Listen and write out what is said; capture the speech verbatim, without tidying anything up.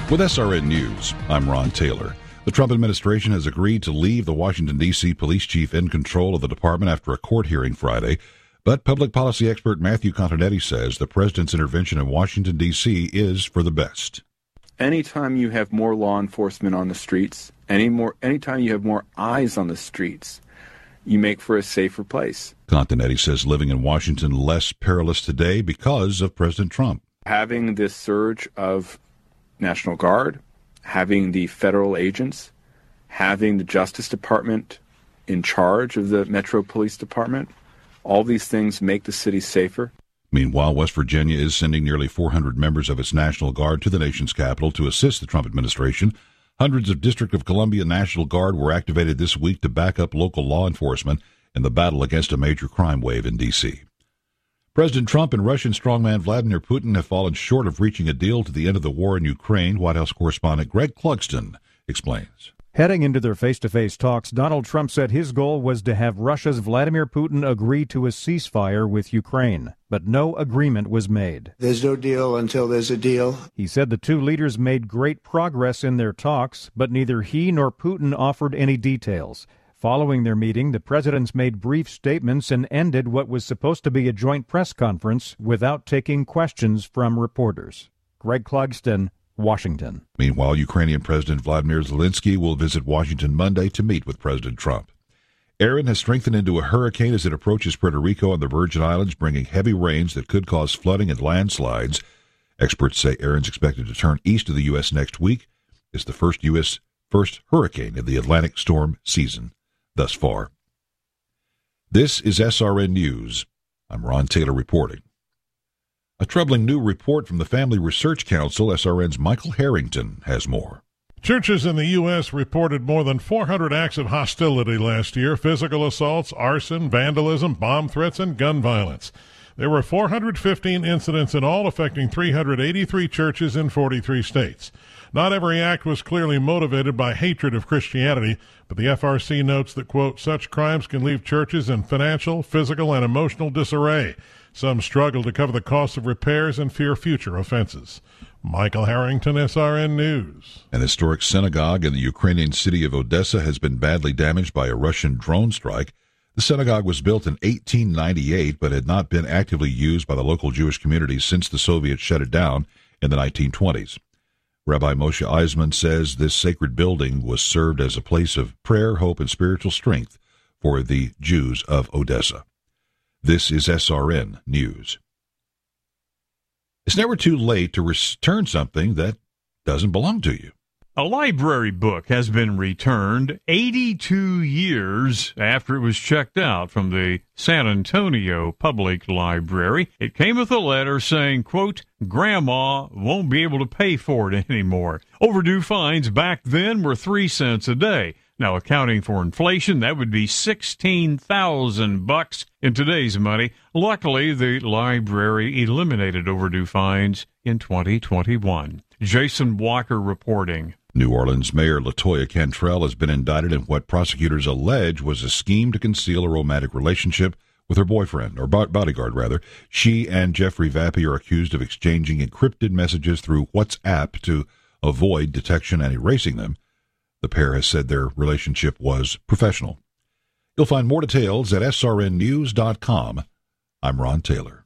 With S R N News, I'm Ron Taylor. The Trump administration has agreed to leave the Washington, D C police chief in control of the department after a court hearing Friday. But public policy expert Matthew Continetti says the president's intervention in Washington, D C is for the best. Anytime you have more law enforcement on the streets, any more, anytime you have more eyes on the streets, you make for a safer place. Continetti says living in Washington less perilous today because of President Trump. Having this surge of National Guard, having the federal agents, having the Justice Department in charge of the Metro Police Department, all these things make the city safer. Meanwhile, West Virginia is sending nearly four hundred members of its National Guard to the nation's capital to assist the Trump administration. Hundreds of District of Columbia National Guard were activated this week to back up local law enforcement in the battle against a major crime wave in D C. President Trump and Russian strongman Vladimir Putin have fallen short of reaching a deal to the end of the war in Ukraine. White House correspondent Greg Clugston explains. Heading into their face-to-face talks, Donald Trump said his goal was to have Russia's Vladimir Putin agree to a ceasefire with Ukraine, but no agreement was made. There's no deal until there's a deal. He said the two leaders made great progress in their talks, but neither he nor Putin offered any details. Following their meeting, the presidents made brief statements and ended what was supposed to be a joint press conference without taking questions from reporters. Greg Clugston, Washington. Meanwhile, Ukrainian President Vladimir Zelensky will visit Washington Monday to meet with President Trump. Erin has strengthened into a hurricane as it approaches Puerto Rico and the Virgin Islands, bringing heavy rains that could cause flooding and landslides. Experts say Erin's expected to turn east of the U S next week. It's the first U S first hurricane of the Atlantic storm season thus far. This is S R N News. I'm Ron Taylor reporting. A troubling new report from the Family Research Council, S R N's Michael Harrington, has more. Churches in the U S reported more than four hundred acts of hostility last year: physical assaults, arson, vandalism, bomb threats, and gun violence. There were four hundred fifteen incidents in all, affecting three hundred eighty-three churches in forty-three states. Not every act was clearly motivated by hatred of Christianity, but the F R C notes that, quote, such crimes can leave churches in financial, physical, and emotional disarray. Some struggle to cover the costs of repairs and fear future offenses. Michael Harrington, S R N News. An historic synagogue in the Ukrainian city of Odessa has been badly damaged by a Russian drone strike. The synagogue was built in eighteen ninety-eight, but had not been actively used by the local Jewish community since the Soviets shut it down in the nineteen twenties. Rabbi Moshe Eisman says this sacred building was served as a place of prayer, hope, and spiritual strength for the Jews of Odessa. This is S R N News. It's never too late to return something that doesn't belong to you. A library book has been returned eighty-two years after it was checked out from the San Antonio Public Library. It came with a letter saying, quote, Grandma won't be able to pay for it anymore. Overdue fines back then were three cents a day. Now, accounting for inflation, that would be sixteen thousand bucks in today's money. Luckily, the library eliminated overdue fines in twenty twenty-one. Jason Walker reporting. New Orleans Mayor LaToya Cantrell has been indicted in what prosecutors allege was a scheme to conceal a romantic relationship with her boyfriend, or bodyguard, rather. She and Jeffrey Vappy are accused of exchanging encrypted messages through WhatsApp to avoid detection and erasing them. The pair has said their relationship was professional. You'll find more details at S R N news dot com. I'm Ron Taylor.